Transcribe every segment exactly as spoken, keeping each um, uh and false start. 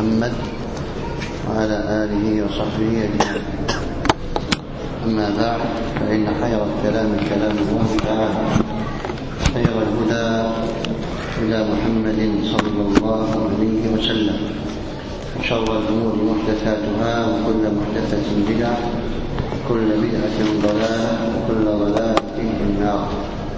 محمد وعلى آله وصحبه أجمعين. أما بعد، فإن خير الكلام كلام الله تعالى، خير الهدى هدى محمد صلى الله عليه وسلم، وشر الأمور محدثاتها، وكل محدثة بدعة، وكل بدعة ضلالة، وكل ضلالة في النار.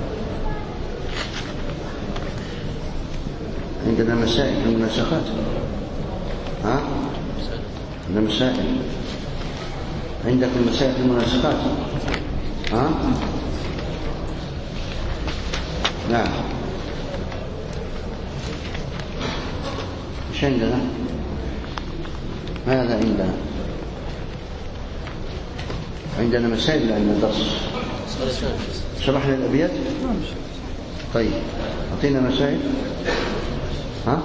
عندنا مسائل في المناسخات. ها؟ عندنا مسائل. عندك المسائل في المناسخات. ها؟ نعم. ايش عندنا؟ ماذا عندنا؟ عندنا مسائل لأن درس. شرحنا الأبيات؟ طيب، أعطينا مسائل. ها؟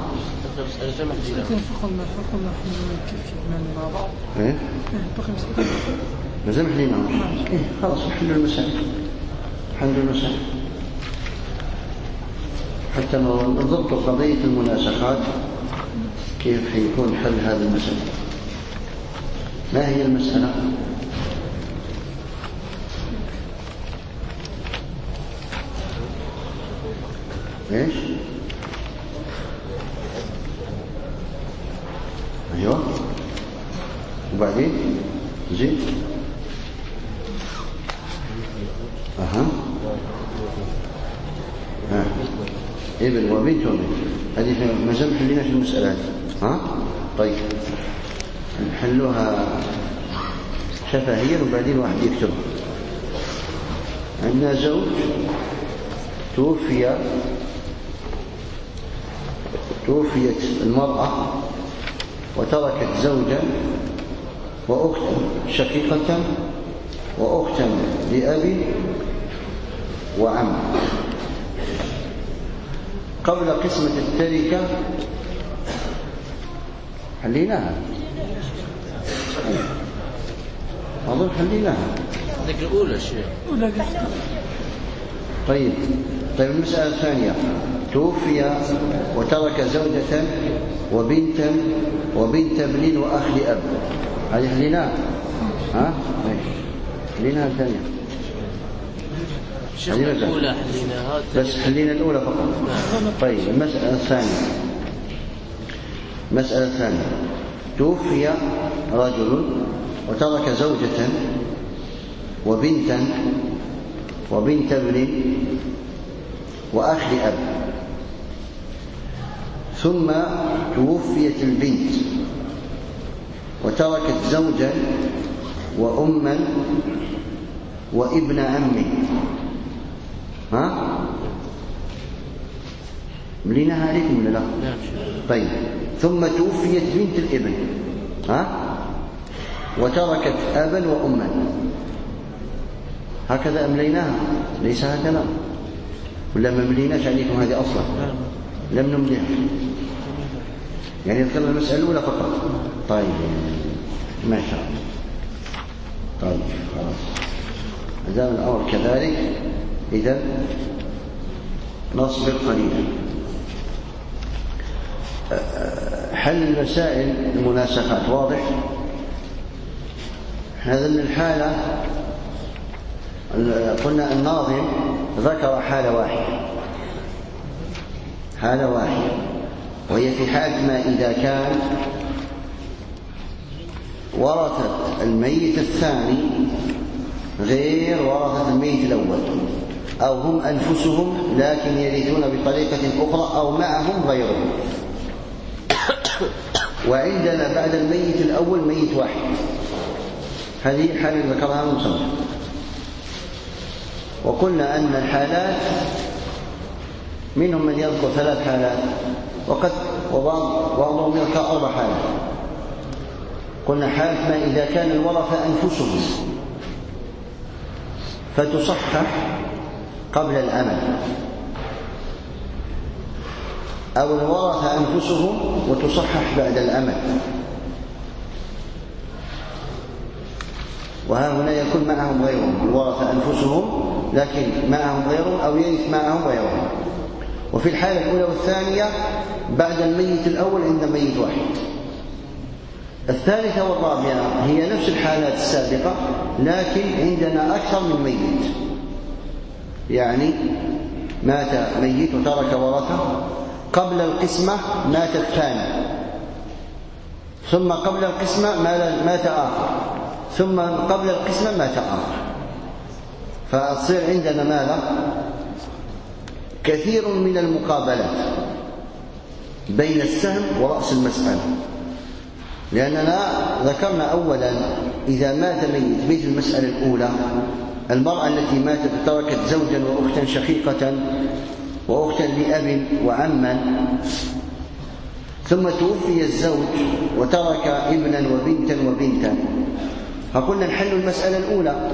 ايه؟ لازم حلينا. ايه خلاص نحل المسائل. نحل المسائل. حتى نضبط قضية المناسخات كيف حيكون حل هذه المسألة. ما هي المسألة؟ ايش؟ ايوه. وبعدين زين. اها ها ابن وبنت وبنت، هذه ما زال حلينا في المسألة هذه. ها طيب، نحلوها شفهيا وبعدين واحد يكتبها. عندنا زوج توفي توفيت المرأة وتركت زوجا وأختا شقيقة وأختا لأب وعم. قبل قسمة التركة حليناها. أظن حليناها. ذيك الأولى شيء. طيب طيب المسألة الثانية، توفي وترك زوجة وبنتا وبنت ابن وأخ لأب. هذه حليناها. ها؟ حليناها الثانية. الأولى حليناها. بس حلينا الأولى فقط. طيب المسألة الثانية. المسألة الثانية، توفي رجل وترك زوجة وبنتا وبنت ابن وأخ لأب، ثم توفيت البنت وتركت زوجا وأما وابن عم. ها؟ مليناها عليكم ولا لا؟ طيب، ثم توفيت بنت الابن. ها؟ وتركت أبا وأما. هكذا أمليناها؟ ليس هكذا؟ ولا ما مليناش عليكم هذه أصلا؟ لم نمليها. يعني ذكرنا المسألة الأولى فقط. طيب ما شاء الله. طيب خلاص، ما دام الأمر كذلك إذن نصبر قليلا. حل المسائل المناسخات واضح. هذا من الحالة، قلنا الناظم ذكر حالة واحدة، حالة واحدة، وهي في حالة ما إذا كان ورثة الميت الثاني غير ورثة الميت الأول، أو هم أنفسهم لكن يرثون بطريقة أخرى، أو معهم غيرهم. وعندنا بعد الميت الأول ميت واحد. هذه حالة ذكرها المصنف. وقلنا أن الحالات منهم من يذكر ثلاث حالات، وقد وبعض بعضهم يذكر أربع حالات. قلنا حالة ما إذا كان الورثة أنفسهم فتصحح قبل الأمل، أو الورثة أنفسهم وتصحح بعد الأمل. وها هنا يكون معهم غيرهم، الورثة أنفسهم لكن معهم غيرهم، أو يرث معهم غيرهم. وفي الحالة الأولى والثانية بعد الميت الأول عند ميت واحد. الثالثة والرابعة هي نفس الحالات السابقة، لكن عندنا أكثر من ميت. يعني مات ميت وترك ورثة، قبل القسمة مات الثاني، ثم قبل القسمة مات آخر، ثم قبل القسمة مات آخر، فتصير عندنا ماذا؟ كثير من المقابلات بين السهم ورأس المسألة. لأننا ذكرنا أولا إذا مات ميت مثل المسألة الأولى، المرأة التي ماتت تركت زوجا وأختا شقيقة وأختا لأب وعما، ثم توفي الزوج وترك ابنا وبنتا وبنتا، فقلنا نحل المسألة الأولى،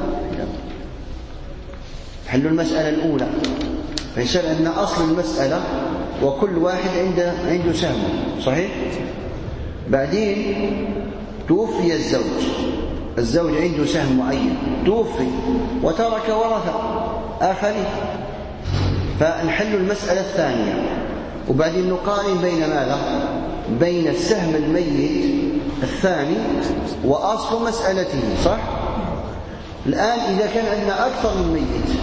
نحل المسألة الأولى فيصير عندنا أصل المسألة وكل واحد عنده عنده سهم، صحيح؟ بعدين توفي الزوج، الزوج عنده سهم معين، توفي وترك ورثة آخرين، فنحل المسألة الثانية، وبعدين نقارن بين ماذا؟ بين السهم الميت الثاني وأصل مسألته، صح؟ الآن إذا كان عندنا أكثر من ميت،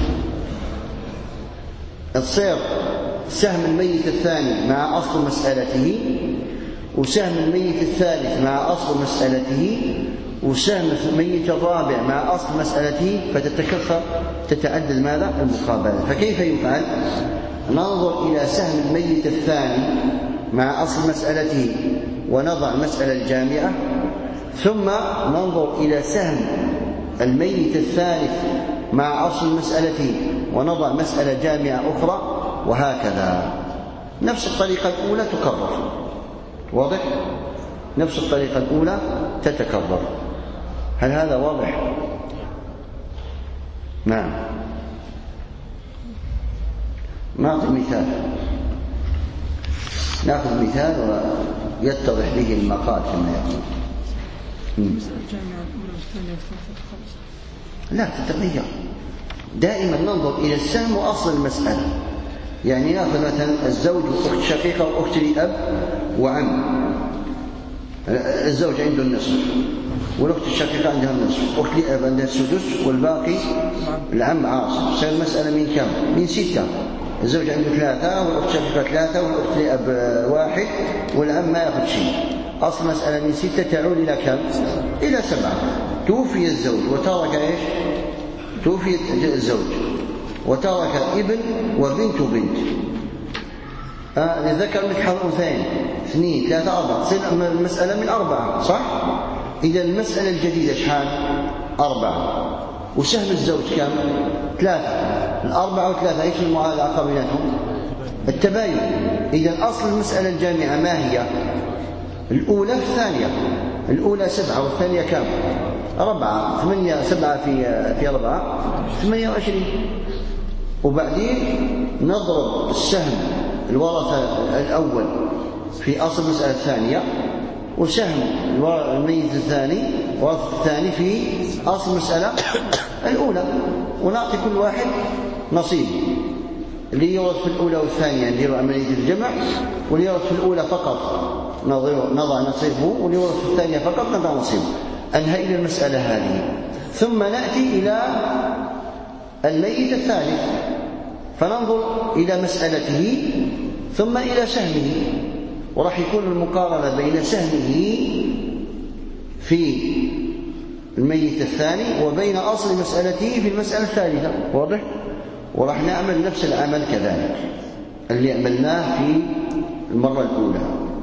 تصير سهم الميت الثاني مع أصل مسألته، وسهم الميت الثالث مع أصل مسألته، وسهم الميت الرابع مع أصل مسألته، فتتكثر تتعدد ماذا؟ المقابلة. فكيف يفعل؟ ننظر إلى سهم الميت الثاني مع أصل مسألته ونضع مسألة الجامعة، ثم ننظر إلى سهم الميت الثالث مع أصل مسألته ونضع مسألة جامعة أخرى، وهكذا. نفس الطريقة الأولى تكرر، واضح؟ نفس الطريقة الأولى تتكرر. هل هذا واضح؟ نعم. نأخذ مثال نأخذ مثال ويتضح به المقال كما يقول. لا تتغير، دائما ننظر إلى السهم وأصل المسألة. يعني نأخذ مثلا الزوج وأخت شقيقة وأخت لأب وعم، الزوج عنده النصف والأخت الشقيقة عندها النصف، أخت لأب عندها السدس والباقي العم عاصب. صار المسألة من كم؟ من ستة. الزوج عنده ثلاثة والأخت شقيقة ثلاثة والأخت لأب واحد والعم ما يأخذ شيء. أصل مسألة من ستة تعود إلى كم؟ إلى سبعة. توفي الزوج وترك إيش؟ توفي الزوج وترك ابن وبنت وبنت، آه للذكر مثل حظ الأنثيين، اثنين ثلاثة أربعة، تصير المسألة من أربعة، صح؟ إذا المسألة الجديدة شحال؟ أربعة. وسهم الزوج كم؟ ثلاثة. الأربعة وثلاثة إيش المعادلة بيناتهم؟ التباين. إذا أصل المسألة الجامعة ما هي؟ الأولى في الثانية. الأولى سبعة والثانية كم؟ أربعة. ثمانية. سبعة في في أربعة ثمانية وعشرين. وبعدين نضرب السهم الورثة الأول في أصل المسألة الثانية، وسهم الميت الثاني ورثة الثاني في أصل المسألة الأولى، ونعطي كل واحد نصيب. اللي يورث في الأولى والثانية ندير عملية الجمع، واللي يورث في الأولى فقط نضع نصيبه، واللي يورث في الثانية فقط نضع نصيبه. أنهى إلى المسألة هذه، ثم نأتي إلى الميت الثالث فننظر إلى مسألته ثم إلى سهمه، وراح يكون المقارنة بين سهمه في الميت الثاني وبين أصل مسألته في المسألة الثالثة، واضح؟ وراح نعمل نفس العمل كذلك اللي عملناه في المرة الأولى.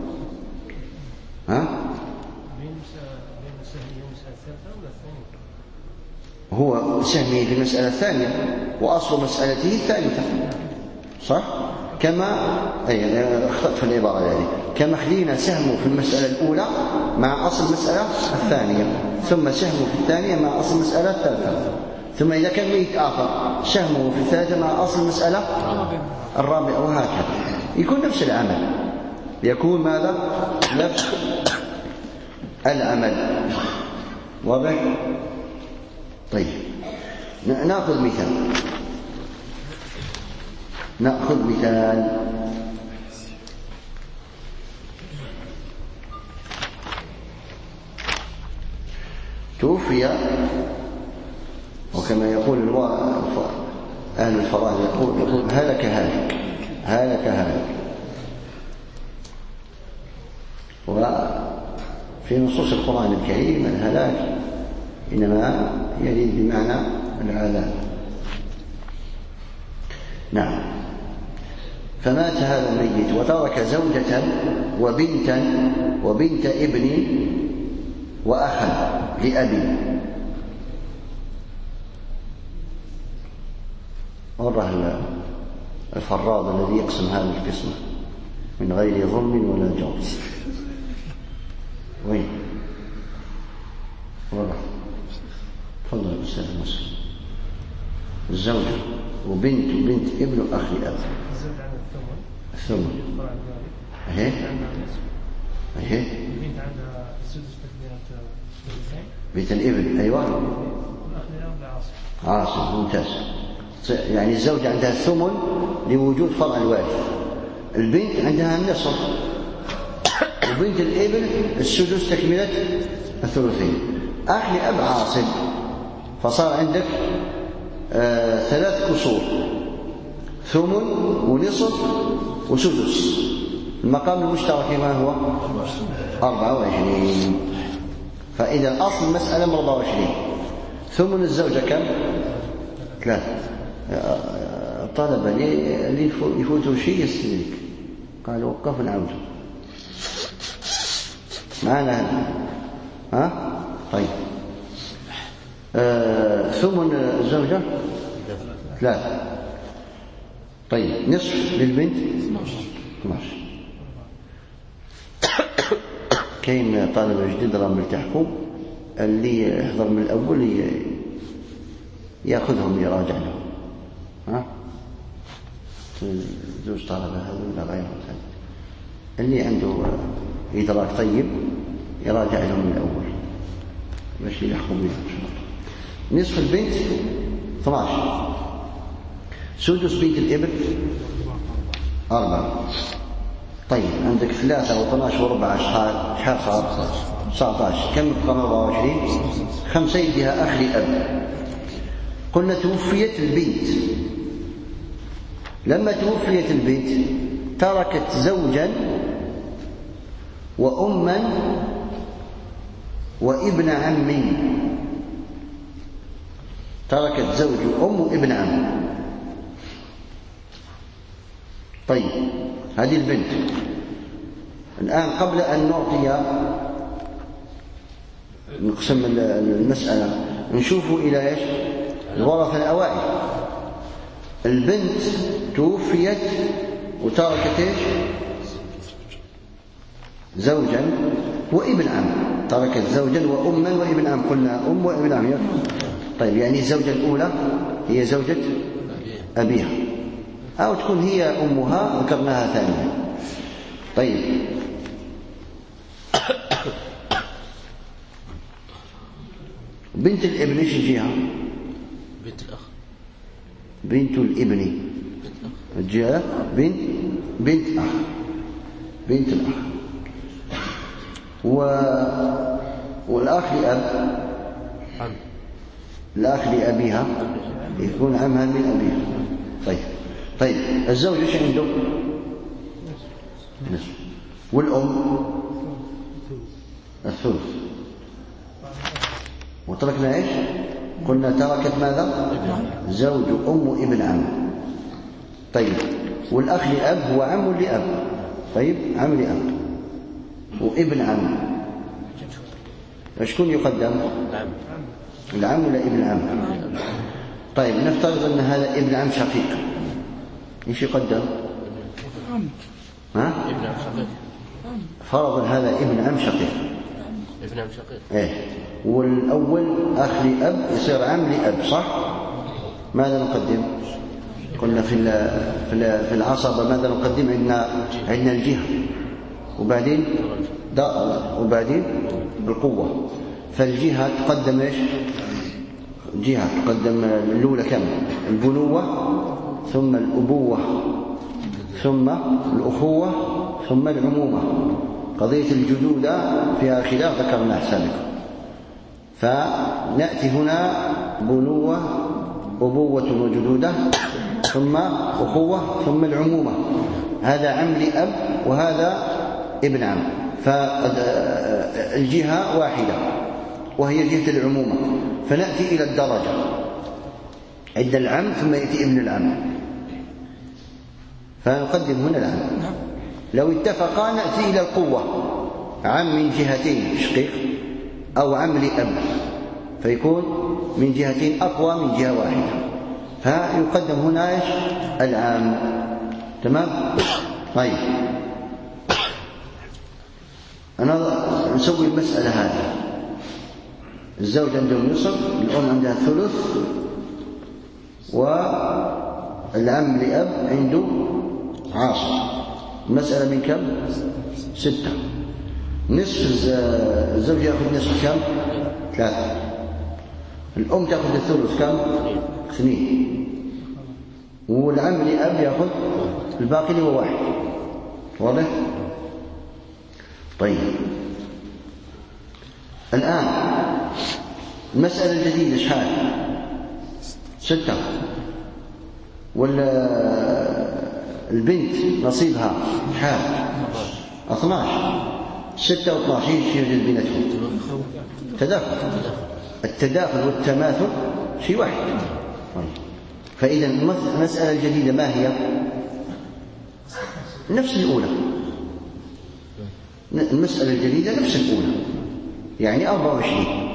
ها؟ هو سهمه في المسألة الثانية وأصل مسألته الثالثة، صح؟ كما أي أخطأت في العبارة هذه، كما خلينا سهمه في المسألة الأولى مع أصل المسألة الثانية، ثم سهمه في الثانية مع أصل المسألة الثالثة، ثم إذا كان ميت آخر سهمه في الثالثة مع أصل المسألة الرابعة، وهكذا يكون نفس العمل. يكون ماذا؟ نفس العمل، واضح؟ طيب نأخذ مثال نأخذ مثال توفي، وكما يقول أهل الفرائض يقول, يقول هلك هالك هلك هالك. وفي نصوص القرآن الكريم الهلاك إنما يريد بمعنى العذاب. نعم. فمات هذا الميت وترك زوجة وبنتا وبنت ابن وأخا لأبي. مرة الفراض الذي يقسم هذه القسمة من غير ظلم ولا جور. وين؟ مرة تفضل الأستاذ مسلم. الزوجة وبنت وبنت ابن أخي أب. الثمن. أهي. أهي. البنت عندها السدس تكملة ثلثين. بنت الابن أيوة. عاصم ممتاز. يعني الزوجة عندها الثمن لوجود فرع الوارث، البنت عندها النصف، وبنت الابن السدس تكملة الثلثين. أخ لأب عاصب، فصار عندك آه ثلاث كسور، ثمن ونصف وسدس. المقام المشترك ما هو؟ أربعة وعشرين. فإذا أصل المسألة أربعة وعشرين. ثمن الزوجة كم؟ ثلاثة. الطلبة اللي يفوتوا شيء يستدرك، قال وقف نعود معنا هذا. ها طيب. آه ثمن الزوجة ثلاثة. طيب نصف للبنت اثنا عشر. كاين طالب جديد راهم يلتحقوا، اللي يحضر من الأول ياخذهم يراجع لهم. ها زوج طلبة هذا ولا غيرهم، اللي عنده إدراك طيب يراجع لهم من الأول باش يلحقوا بهم إن شاء الله. نصف البنت اثنا عشر، سدس بنت الابن أربعة. طيب عندك ثلاثة واثنا عشر وأربعة شحال صار؟ تسعة عشر. كم بقى؟ أربعة وعشرين. خمسة يديها أخ لأب. قلنا توفيت البنت. لما توفيت البنت تركت زوجا وأما وابن عم. تركت زوج وأم وابن عم. طيب هذه البنت الآن قبل أن نعطي نقسم المسألة نشوفوا إلى إيش؟ الورثة الأوائل. البنت توفيت وتركت إيش؟ زوجا وابن عم. تركت زوجا وأما وابن عم. قلنا أم وابن عم. طيب يعني الزوجة الأولى هي زوجة أبيها، أو تكون هي أمها ذكرناها ثانيا. طيب بنت الابن ايش يجيها؟ بنت الأخ. بنت الابن جاء بنت بنت أخ. بنت الأخ و... والأخ لأب عم. الأخ لأبيها يكون عمها من أبيها. طيب طيب الزوج ايش عنده؟ نصف. والأم الثلث. وتركنا ايش؟ قلنا تركت ماذا؟ زوج أم وابن عم. طيب والأخ لأب هو عم لأب. طيب عم لأب وابن عم. شكون يقدم؟ العم. العم ولا ابن عم؟ طيب نفترض أن هذا ابن عم شقيق، ايش يقدم؟ ها؟ ابن عم شقيق. فرض هذا ابن عم شقيق. ابن عم شقيق. ايه. والأول أخ لأب يصير عم لأب، صح؟ ماذا نقدم؟ قلنا في في العصبة ماذا نقدم؟ عندنا عندنا الجهة، وبعدين وبعدين القوة. فالجهة تقدم ايش؟ جهة تقدم الأولى كم؟ البنوة، ثم الأبوة، ثم الأخوة، ثم العمومة. قضية الجدودة فيها خلاف ذكرناه سابقا. فنأتي هنا بنوة أبوة وجدودة ثم أخوة ثم العمومة. هذا عم لأب وهذا ابن عم، فالجهة واحدة وهي جهة العمومة، فنأتي إلى الدرجة عند العم ثم يأتي ابن العم، فنقدم هنا العم. لو اتفقا نأتي إلى القوة، عم من جهتين شقيق أو عم لأب، فيكون من جهتين أقوى من جهة واحدة، فيقدم هنا إيش؟ العام. تمام؟ طيب أنا نسوي المسألة هذه. الزوج عنده النصف، الأم عندها الثلث، والعم لأب عنده عاصر. المسألة من كم؟ ستة. نصف الزوج يأخذ نصف كم؟ ثلاثة. الأم تأخذ الثلث كم؟ اثنين. والعم لأب يأخذ الباقي اللي هو واحد. واضح؟ طيب الآن المسألة الجديدة شحال؟ ستة. والبنت نصيبها شحال؟ اثناش. ستة واثناش يوجد بينتهم تداخل. التداخل والتماثل شيء واحد. فإذا المسألة الجديدة ما هي؟ نفس الأولى. المسألة الجديدة نفس الأولى، يعني أربعة وعشرين.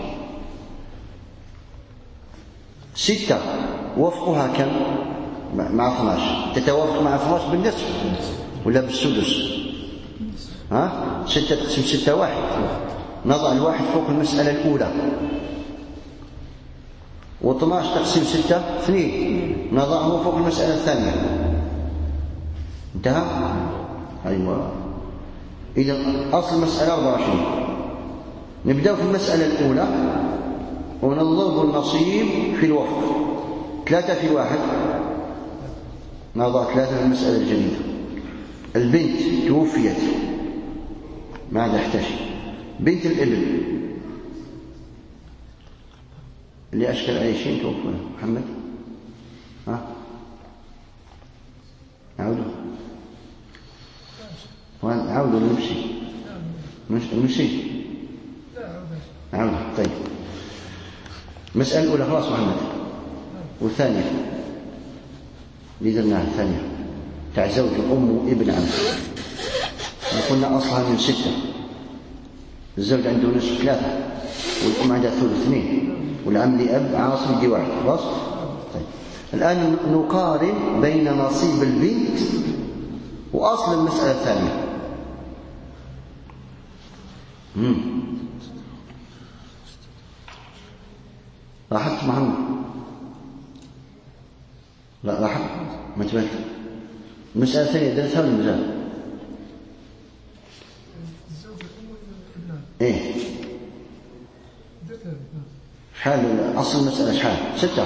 ستة وفقها كم؟ مع اثناش. تتوافق مع اثناش بالنصف ولا بالسدس؟ ها؟ ستة تقسم ستة واحد. نضع الواحد فوق المسألة الأولى. واثناش تقسم ستة اثنين، نضعه فوق المسألة الثانية. انتهى؟ أيوة. إذا أصل المسألة أربعة وعشرين. نبدأ في المسألة الأولى ونضرب النصيب في الوفق. ثلاثة في واحد، نضع ثلاثة في المسألة الجديدة. البنت توفيت، ماذا احتشي؟ بنت الابن اللي أشكل أي شيء توفونه. محمد ها؟ عودوا عودوا نمشي نمشي عودوا. طيب المسألة الأولى خلاص محمد. والثانية اللي درناها الثانية تاع زوج أم وابن عم، قلنا أصلها من ستة. الزوج عنده نصف ثلاثة، والأم عندها ثلث اثنين، والعم لأب عاصم دي واحد. خلاص. طيب الآن نقارن بين نصيب البنت وأصل المسألة الثانية. امم لاحظت محمد؟ لا لاحظت ما تبالك. المسألة الثانية درسها ولا مازال؟ ايه شحال أصل المسألة؟ شحال؟ ستة.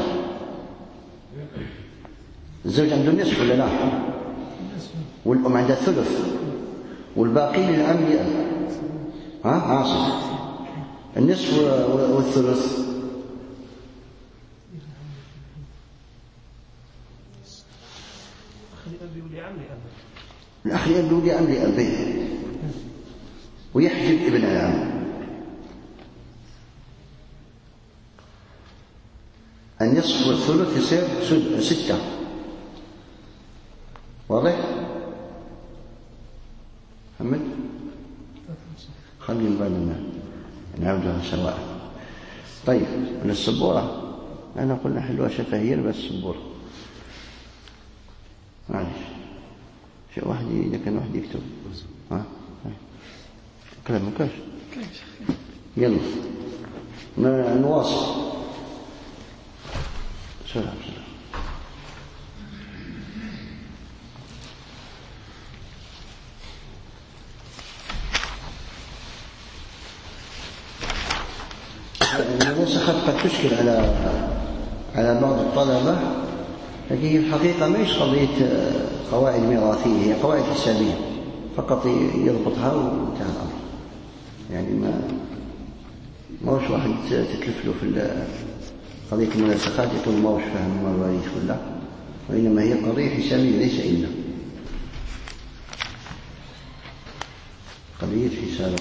الزوج عنده النصف ولا لا؟ والأم عندها الثلث، والباقي للعم لأب. ها عاصم. النصف والثلث الأخ يبدو لعم لأبيه ويحجب ابن العم. النصف والثلث يصير ستة. واضح؟ محمد خلي بالنا نعودها سواء. طيب من السبورة أنا قلنا حلوة شفهير بس السبورة معلش. شيء واحد إذا كان واحد يكتب ها كلام مكاش. يلا نواصل. سلام سلام. النسخات قد تشكل على على بعض الطلبة، لكن هي الحقيقة ما هيش قضية قواعد ميراثية، هي قواعد حسابية فقط يضبطها وانتهى الأمر. يعني ما ما هوش واحد تتلف له في قضية المناسخات يقول ما وش فهم المواريث كلها، وإنما هي قضية حسابية ليس إلا قضية حساب.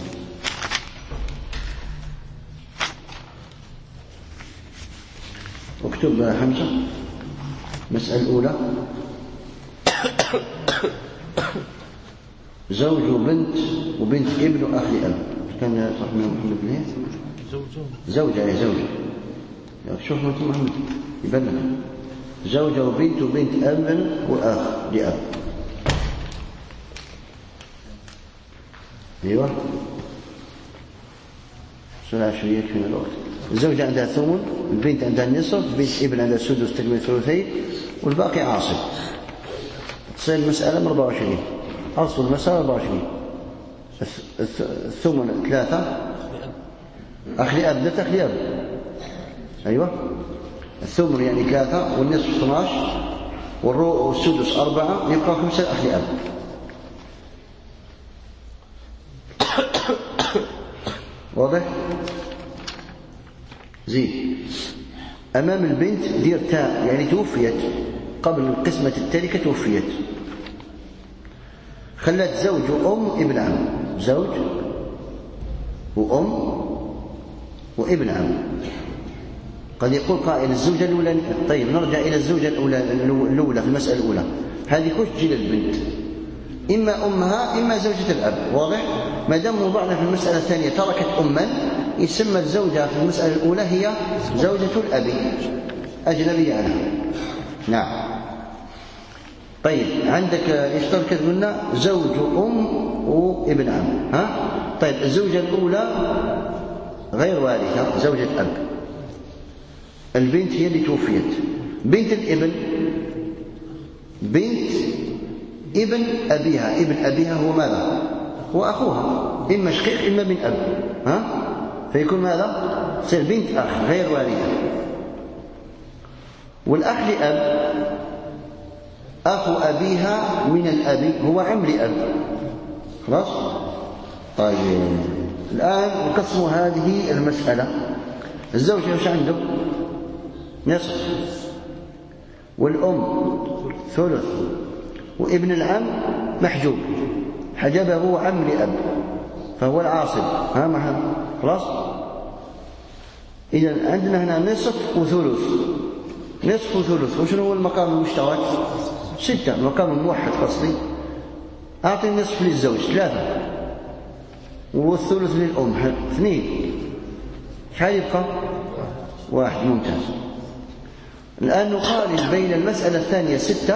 اكتب حمزة. مسألة الأولى زوج وبنت وبنت ابن وأخ أب. كان صح من محمد بن هيث زوجة يا زوجة شوف محمد يبلغ زوجة وبنت وبنت أب وأخ لأب. أيوة سرعة شوية يكفينا الوقت. الزوجة عندها ثمن، البنت عندها النصف، بنت ابن عندها سدس تكمل ثلثين، والباقي عاصب. تصير المسألة من أربعة وعشرين. أصل المسألة أربعة وعشرين. الثمن ثلاثة أخ لأب ثلاثة أخ لأب. أيوة الثمن يعني ثلاثة والنصف اثنا عشر والسدس أربعة يبقى خمسة أخ لأب. واضح؟ زين. أمام البنت دير تاء يعني توفيت قبل قسمة التركة، توفيت خلت زوج وأم ابن عم، زوج وأم وابن عم. قد يقول قائل الزوجة الأولى. طيب نرجع إلى الزوجة الأولى الأولى في المسألة الأولى. هذه كل تجي للبنت إما أمها إما زوجة الأب. واضح؟ ما دام وضعنا في المسألة الثانية تركت أما، يسمى الزوجة في المسألة الأولى هي زوجة الأب أجنبية عنها. نعم. طيب عندك ايش تركت قلنا؟ زوج أم وابن عم. ها؟ طيب الزوجة الأولى غير وارثة، زوجة أب. البنت هي اللي توفيت. بنت الابن بنت ابن أبيها. ابن أبيها هو ماذا؟ هو أخوها، إما شقيق إما من أب. ها؟ فيكون ماذا؟ تصير بنت أخ غير وارثة. والأخ لأب أخو أبيها من الأب، هو عم لأب. خلاص؟ طيب الآن نقسم هذه المسألة. الزوج ايش عنده؟ نصف، والأم ثلث، وابن العم محجوب، حجبه هو عم لأب فهو العاصب. ها معها؟ خلاص؟ إذا عندنا هنا نصف وثلث. نصف وثلث وشنو هو المقام المشترك؟ ستة. المقام الموحد قصدي. أعطي النصف للزوج ثلاثة، والثلث للأم اثنين. شحال يبقى؟ واحد. ممتاز. الآن نقارن بين المسألة الثانية ستة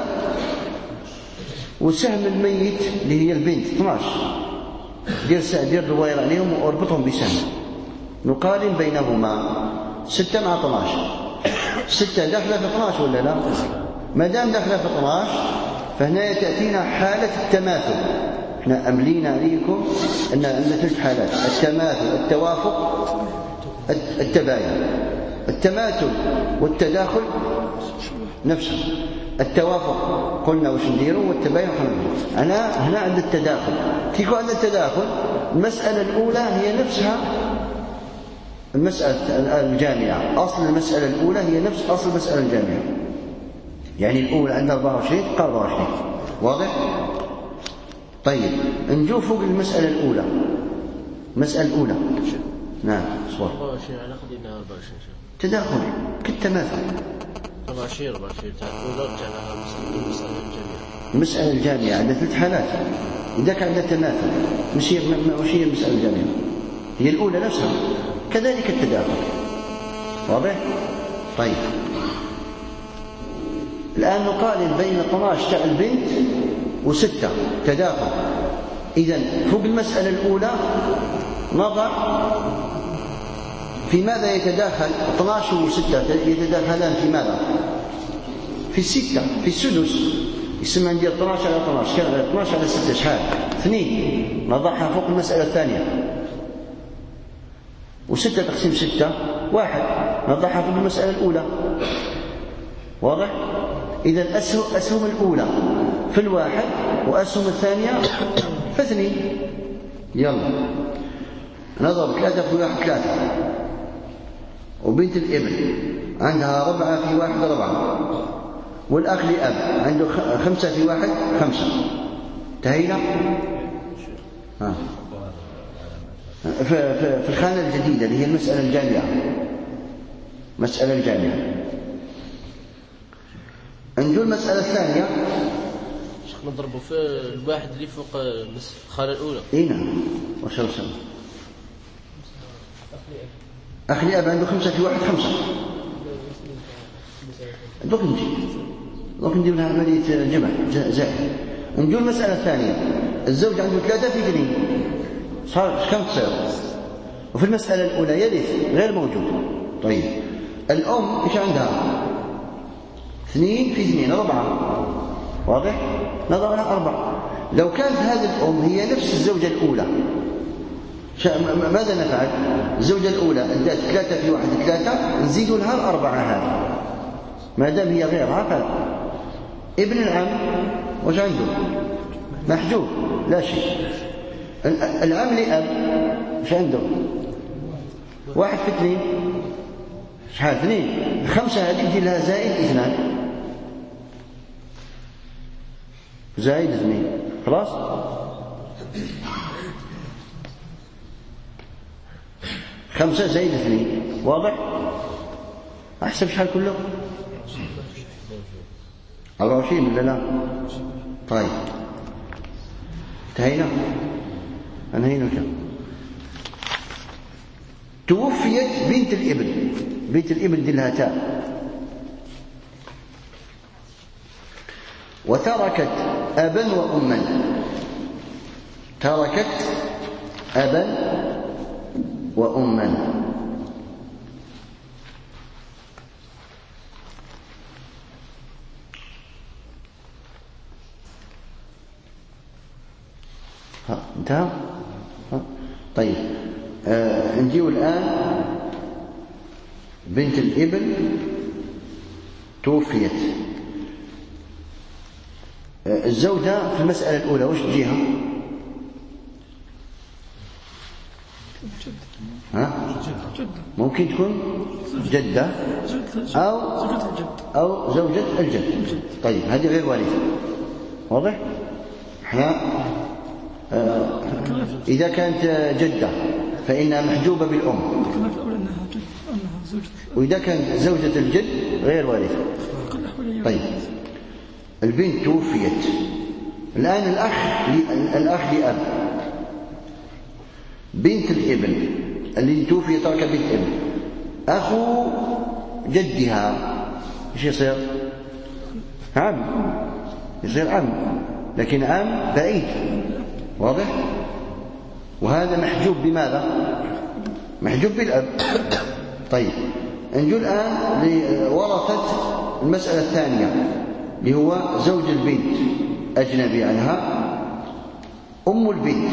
وسهم الميت اللي هي البنت اثنا عشر. دير دير دوائر عليهم واربطهم بسهم. نقارن بينهما. ستة مع اثنا عشر. ستة داخلة في اثنا عشر ولا لا؟ ما دام داخلة في اثنا عشر فهنا تأتينا حالة التماثل. احنا أملينا عليكم أن عندنا ثلاث حالات: التماثل، التوافق، التباين. التماثل والتداخل نفسه. التوافق قلنا وش نديره، والتباين حنقول. أنا هنا عند التداخل. كيف عند التداخل؟ المسألة الأولى هي نفسها المسألة الجامعة. أصل المسألة الأولى هي نفس أصل المسألة الجامعة. يعني الأولى عندها أربعة وعشرين قال أربعة وعشرين. واضح؟ طيب نجوف فوق المسألة الأولى. المسألة الأولى نعم صور أربعة وعشرين على قدنا أربعة وعشرين تداخل كالتماثل. أربعة وعشرين أربعة وعشرين ونرجع لها المسألة الجامعة. المسألة الجامعة عندها ثلاث حالات. إذا كان عندها تماثل مش هي مش هي المسألة الجامعة، هي الأولى نفسها. كذلك التداخل. واضح؟ طيب الآن نقارن بين اثنا عشر تاع البنت وستة تداخل. إذن فوق المسألة الأولى نضع في ماذا يتداخل اثنا عشر وستة يتداخلان في ماذا؟ في الستة، في السدس. يسمى عندي اثنا عشر على اثنا عشر، كان اثنا عشر على ستة شحال؟ اثنين. نضعها فوق المسألة الثانية. وستة تقسيم ستة واحد، نضعها فوق المسألة الأولى. واضح؟ إذن أسهم, أسهم الأولى في الواحد وأسهم الثانية في اثنين. يلا نضرب ثلاثة في واحد ثلاثة. وبنت الابن عندها ربعة في واحد ربعة، والأخ لأب عنده خمسة في واحد خمسة. انتهينا؟ ها. في الخانة الجديدة اللي هي المسألة الجامعة، مسألة الجامعة. نجو المسألة الثانية. شيخ نضربوا في الواحد اللي فوق الخانة الأولى. إيه نعم. وش رسم؟ أخ لأب عنده خمسة في واحد خمسة. دوك نجي دوك ندير لها عملية جمع زائد. نجو المسألة الثانية. الزوج عنده ثلاثة في اثنين، صار كم تصير؟ وفي المسألة الأولى يرث غير موجود. طيب الأم إيش عندها؟ اثنين في اثنين أربعة، واضح؟ نضع لها أربعة. لو كانت هذه الأم هي نفس الزوجة الأولى ماذا نفعل؟ الزوجة الأولى ادت ثلاثة في واحد ثلاثة، نزيد لها الأربعة هذه ما دام هي غيرها. فلا. ابن العم وش عنده؟ محجوب لا شيء. العم لأب وش عنده؟ واحد في اثنين شحال؟ اثنين. خمسة هذه تجي لها زائد اثنان، زائد اثنين. خلاص. خمسة زائد اثنين، واضح؟ أحسب شحال كله؟ أربعة وعشرين ولا لا؟ طيب انتهينا. انهينا كم؟ توفيت بنت الابن. بنت الابن دي لها تاء. وتركت أبا وأما. تركت أبا وأما. ها انتهى. ها. طيب آه نجيو الآن بنت الابن توفيت. آه الزوجة في المسألة الأولى وش تجيها؟ ها؟ ممكن تكون جدة أو أو زوجة الجد. طيب هذه غير وارثة، واضح؟ احنا آه إذا كانت جدة فإنها محجوبة بالأم، وإذا كانت زوجة الجد غير وارثة. طيب البنت توفيت. الآن الأخ الأخ لأب. بنت الابن اللي توفي ترك بنت ابن، أخو جدها إيش يصير؟ عم. يصير عم، لكن عم بعيد، واضح؟ وهذا محجوب بماذا؟ محجوب بالأب. طيب نجو الآن لورثة المسألة الثانية اللي هو زوج البنت أجنبي عنها. أم البنت.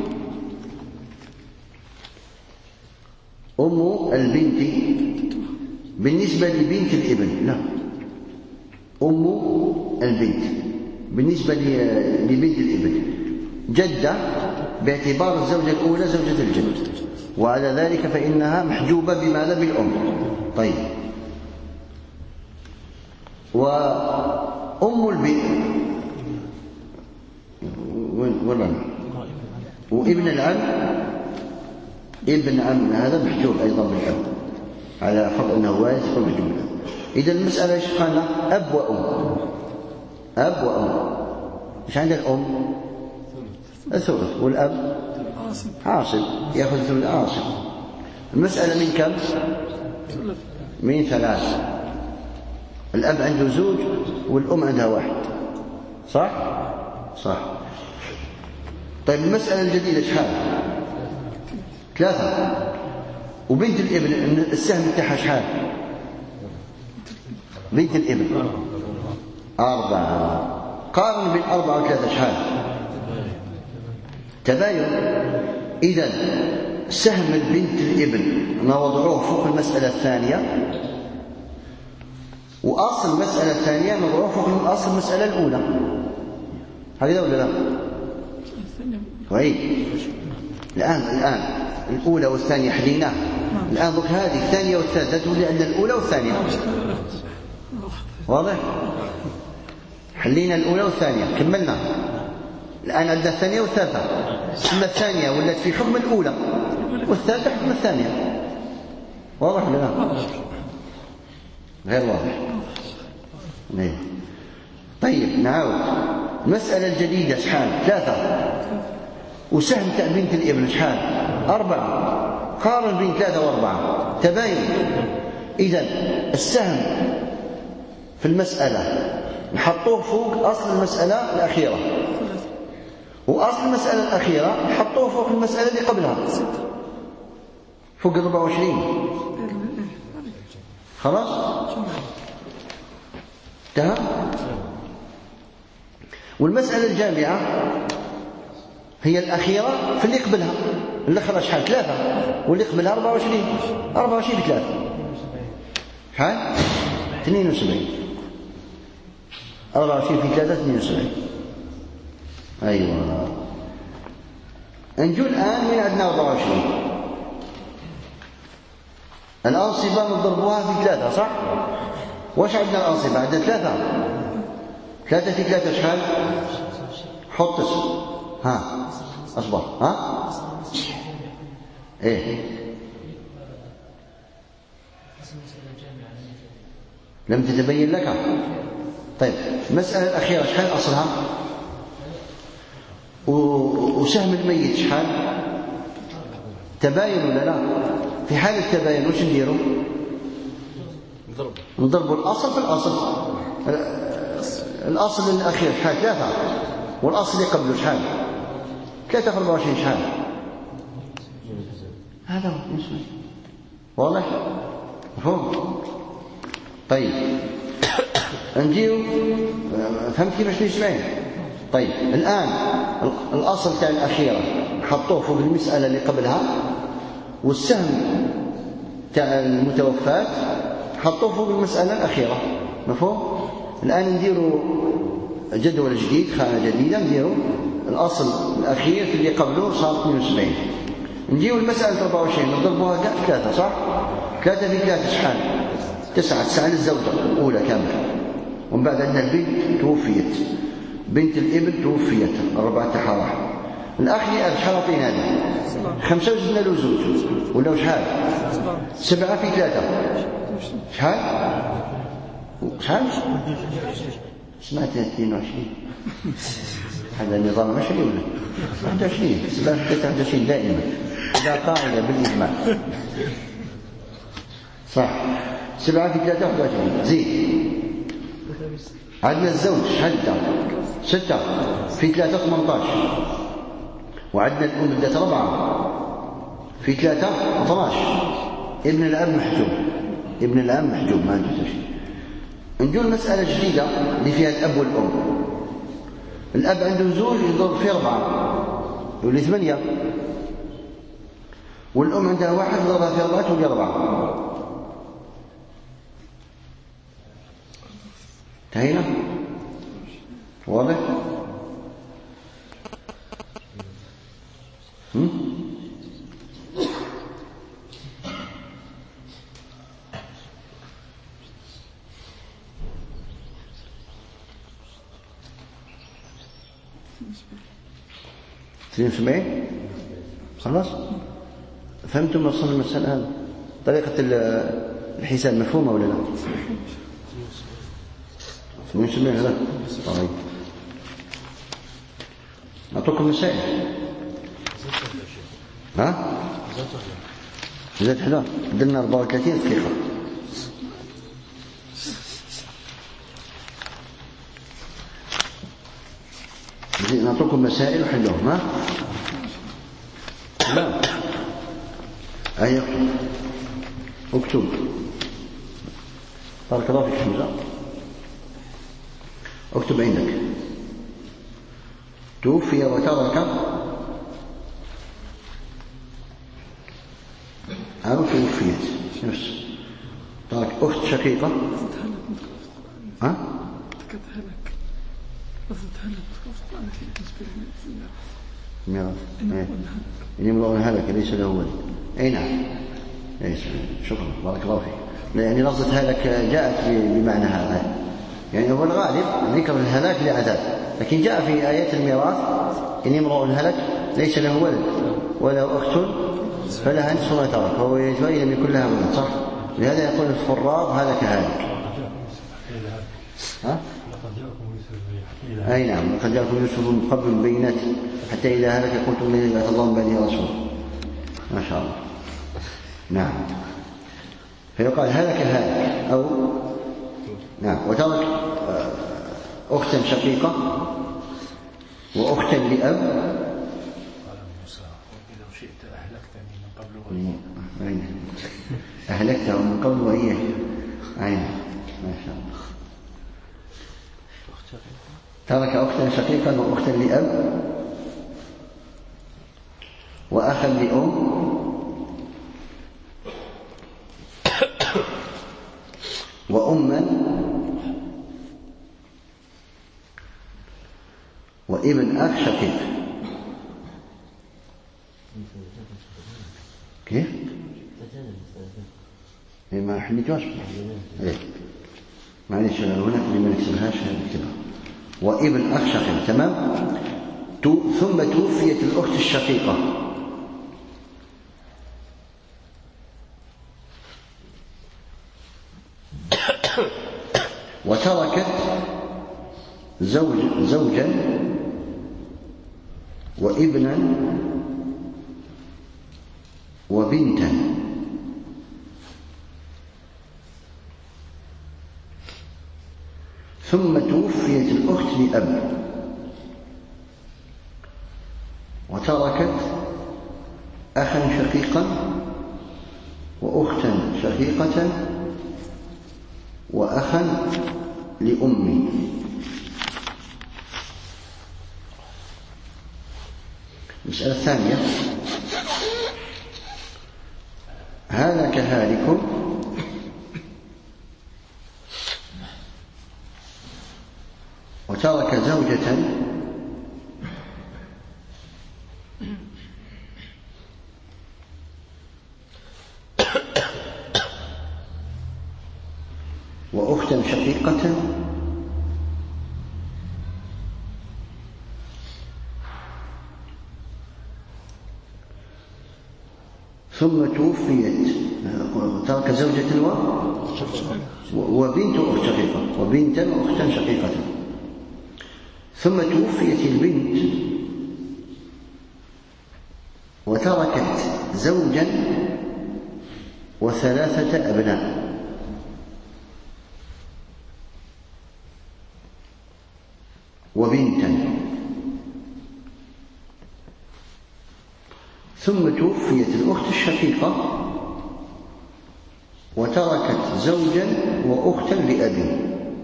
أم البنت بالنسبة لبنت الابن لا. أم البنت بالنسبة لبنت الابن جدة باعتبار الزوجة الأولى زوجة الجد، وعلى ذلك فإنها محجوبة بماذا؟ بالأم. طيب وأم البنت ولا وابن العم. ابن عم هذا محجوب أيضا بالأب على فرض أنه وارث يكون محجوب بالأب. إذا المسألة إيش قالنا؟ أب وأم. أب وأم. إيش عند الأم؟ الثلث، والأب عاصب يأخذ الثلث عاصب. المسألة من كم؟ من ثلاث. الأب عنده زوج والأم عندها واحد، صح؟ صح. طيب المسألة الجديدة شحال؟ ثلاثة. وبنت الابن السهم بتاعها شحال؟ بنت الابن أربعة. قارن بين أربعة وثلاثة شحال؟ تباين. إذن سهم البنت الابن نوضعوه فوق المسألة الثانية، وأصل المسألة الثانية نوضعوه فوق أصل المسألة الأولى. هكذا ولا لا؟ طيب الآن الآن الأولى والثانية حليناها. الآن ضك هذه الثانية والثالثة تقول عندنا الأولى والثانية. واضح؟ حلينا الأولى والثانية كملنا. الآن عندنا الثانية والثالثة. ثم الثانية ولت في حكم الأولى والثالثة حكم الثانية. واضح ولا لا؟ غير واضح. ليه؟ طيب نعاود. المسألة الجديدة شحال؟ ثلاثة. وسهم تاع بنت الابن شحال؟ أربعة. قارن بين ثلاثة وأربعة تباين. إذا السهم في المسألة نحطوه فوق أصل المسألة الأخيرة، وأصل المسألة الأخيرة نحطوه فوق المسألة اللي قبلها فوق أربعة وعشرين. خلاص؟ انتهى؟ والمسألة الجامعة هي الأخيرة في اللي قبلها. اللي خرج شحال؟ ثلاثة، واللي قبلها أربعة وعشرين. أربعة وعشرين في ثلاثة شحال؟ اثنين وسبعين. أربعة وعشرين في ثلاثة اثنين وسبعين. أيوة. نجو الآن من عندنا أربعة وعشرين. الأنصبة نضربوها في ثلاثة صح؟ واش عندنا الأنصبة؟ عندنا ثلاثة. ثلاثة في ثلاثة شحال؟ حط ها أصبر ها إيه لم تتبين لك. طيب المسألة الأخيرة شحال أصلها؟ وسهم الميت شحال؟ تباين ولا لا؟ في حال التباين وش نديروا؟ نضربوا الأصل في الأصل. الأصل الأخير شحال؟ ثلاثة. والأصل اللي قبله شحال؟ ثلاثة في أربعة وعشرين شحال؟ هذا هو. واضح؟ مفهوم؟ طيب نجيو. فهمت كيفاش نجمعين؟ طيب الآن الأصل تاع الأخيرة نحطوه فوق المسألة اللي قبلها، والسهم تاع المتوفات نحطوه فوق المسألة الأخيرة. مفهوم؟ الآن نديروا جدول جديد، خانة جديدة، نديروا الأصل الأخير في اللي قبله صار اثنين وسبعين. نجيو المسألة أربعة وعشرين نضربوها كاع ثلاثة صح؟ ثلاثة في ثلاثة شحال؟ تسعة. تسعة للزوجة الأولى كاملة. ومن بعد عندنا البنت توفيت، بنت الابن توفيت، أربعة تاعها واحد. الأخ لي أب شحال عطينا هذه؟ خمسة وزدنا له زوج ولا شحال؟ سبعة في ثلاثة شحال؟ شحال؟ سمعت اثنين وعشرين. هذا النظام ماشي ولا؟ واحد وعشرين. سبعة في ثلاثة واحد وعشرين دائما. لا قاعدة بالإجماع. صح. سبعة في ثلاثة واحد وعشرين. زيد. عندنا الزوج شحال دا؟ ستة في ثلاثة ثمانية عشر. وعندنا الأم بدات ربعة في ثلاثة اثنا عشر. ابن الأب محجوب. ابن الأب محجوب ما عنده شيء. نجو المسألة جديدة اللي فيها الأب والأم. الأب عنده زوج يضرب في أربعة يولي ثمانية، والأم عندها واحد يضربها في أربعة تولي أربعة. انتهينا؟ واضح؟ هم؟ اثنين وسبعين. خلاص فهمتم أصل المسألة هذه؟ طريقة الحساب مفهومة ولا لا؟ اثنين وسبعين هذا. طيب أعطوكم مسائل. ها؟ زاد حدا درنا أربعة وثلاثين دقيقة. نعطوكم مسائل وحلوهم. ها؟ لا أي اكتب. بارك الله فيك حمزة. اكتب عندك توفي وترك أو توفيت نفس ترك أخت شقيقة. ها؟ ميراث إن امرؤ هلك ليس له ولد. أي نعم. ليس. شكرا بارك الله فيك. يعني لفظة هلك جاءت بمعنى هذا، يعني هو الغالب ذكر الهلاك لعذاب، لكن جاء في آيات الميراث إن امرؤ هلك ليس له ولد وله أخت فلها نصف ما ترك، فهو يجوز لم يكن لها ولد، صح؟ لهذا يقول الفراض هلك هالك. ها؟ أي نعم. لقد جاءكم يوسف من قبل البينات حتى إذا هلك قلتم من الله الله من بعده رسول. ما شاء الله. نعم. فيقال هلك هالك أو نعم. وترك أختا شقيقة وأختا لأب. لو شئت أهلكتني من قبل وإياه. أهلكته من قبل وإياه. أين ما شاء الله. ترك أختا شقيقا وأختا لأب وأخا لأم وأما وابن أخ شقيق. كيف؟ ما احنا نجاوب. ايه معلش انا هنا اللي ما نكتبهاش نكتبها. وابن اخ شقيق. تمام. ثم توفيت الاخت الشقيقه وتركت زوج زوجا وابنا وبنتا ثم توفيت الأخت لأب وتركت أخا شقيقا وأختا شقيقة وأخا لأم. المسألة الثانية هلك هالك وترك زوجة وأختا شقيقة ثم توفيت. ترك زوجة وبنت أخت شقيقة وبنتا وأختا شقيقة ثم توفيت البنت وتركت زوجا وثلاثة أبناء وبنتا ثم توفيت الأخت الشقيقة وتركت زوجا وأختا لأبي.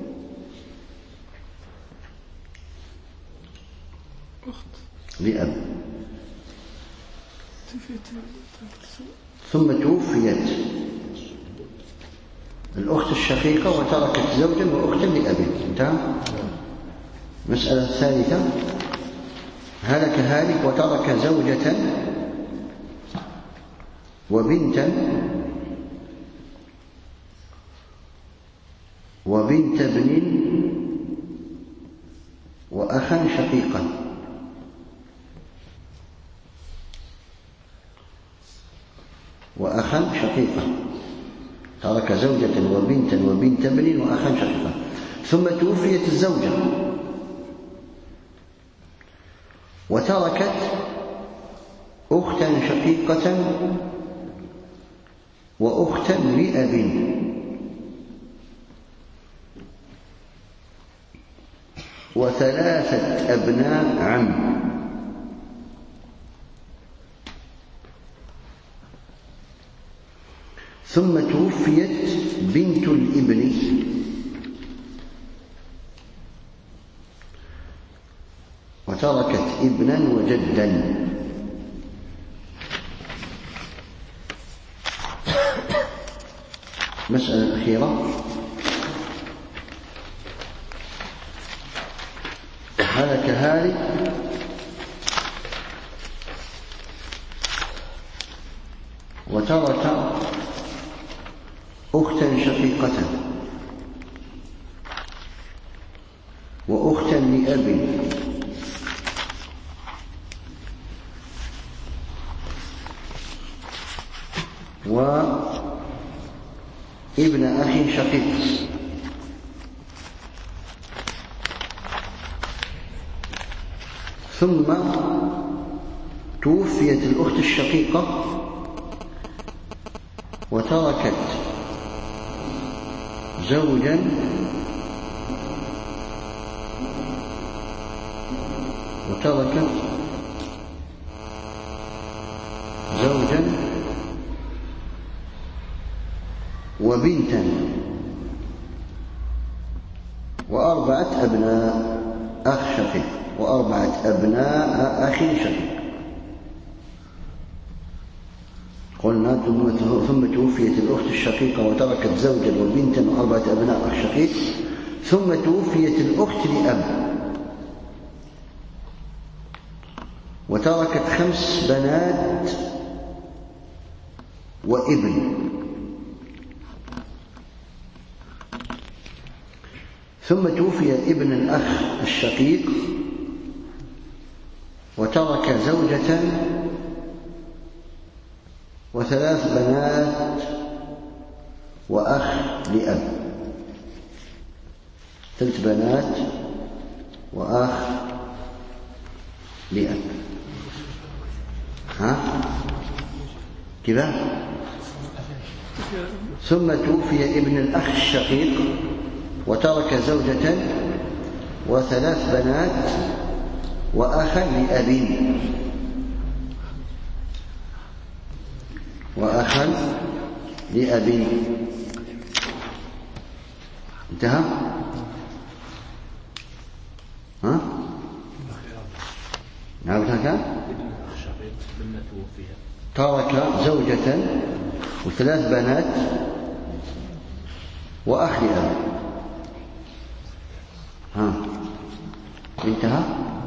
لأب. ثم توفيت الأخت الشقيقة وتركت زوجا وأختا لأبي. انتهى. المسألة الثالثة هلك هالك وترك زوجة وبنتا وبنت ابن وأخا شقيقا وأخا شقيقا. ترك زوجة وبنتا وبنت ابن وأخا شقيقا ثم توفيت الزوجة وتركت أختا شقيقة وأختا لأب وثلاثة أبناء عم ثم توفيت بنت الابن وتركت ابنا وجدا. المسألة الأخيرة هلك هالك وترك أختا شقيقة وأختا لأب وابن أخ شقيق ثم توفيت الأخت الشقيقة وتركت زوجا وتركت زوجا وبنتا وأربعة أبناء أخ شقيق وأربعة أبناء أخ شقيق. قلنا ثم توفيت الأخت الشقيقة وتركت زوجا وبنتا وأربعة أبناء أخ شقيق ثم توفيت الأخت لأب وتركت خمس بنات وابن ثم توفي ابن الأخ الشقيق وترك زوجة وثلاث بنات وأخ لأب ثلاث بنات وأخ لأب. ها كذا. ثم توفي ابن الأخ الشقيق وترك زوجة وثلاث بنات وأخا لأب وأخا لأب. انتهى. ها نعم هكذا. ترك زوجة وثلاث بنات وأخ لأب. ها انتهى.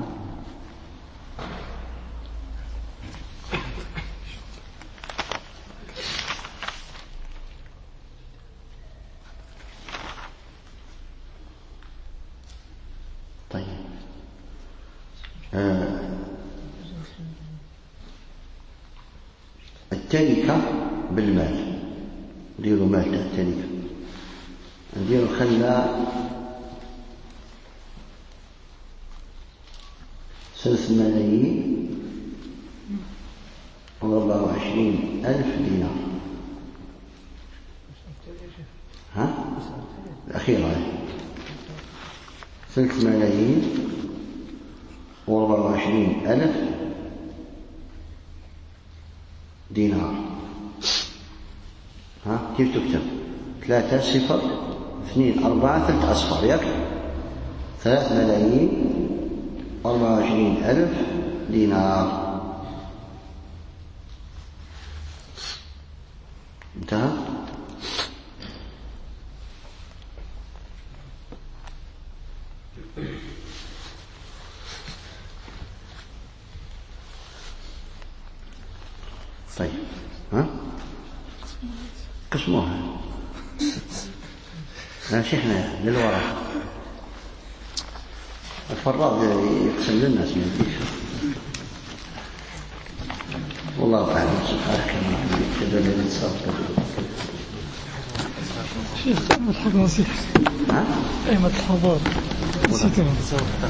طيب آه. التركة بالمال نديروا مال التركة نديروا خلى ثلاث ملايين وأربعة وعشرين ألف دينار. ها الأخيرة ثلاث ملايين وأربعة وعشرين ألف دينار. ها كيف تكتب؟ ثلاثة صفر اثنين أربعة ثلاثة أصفار ياك. ثلاث ملايين أربعة وعشرين ألف دينار. انتهى. طيب ها قسموها ماشي احنا للوراء. الفراغ يقسم للناس ما يديش. والله أعلم. سبحانك اللهم وبحمدك أشهد أن لا إله إلا أنت. شيخ الحق نصيحة. ها؟ أيمة الحضارة نسيتها.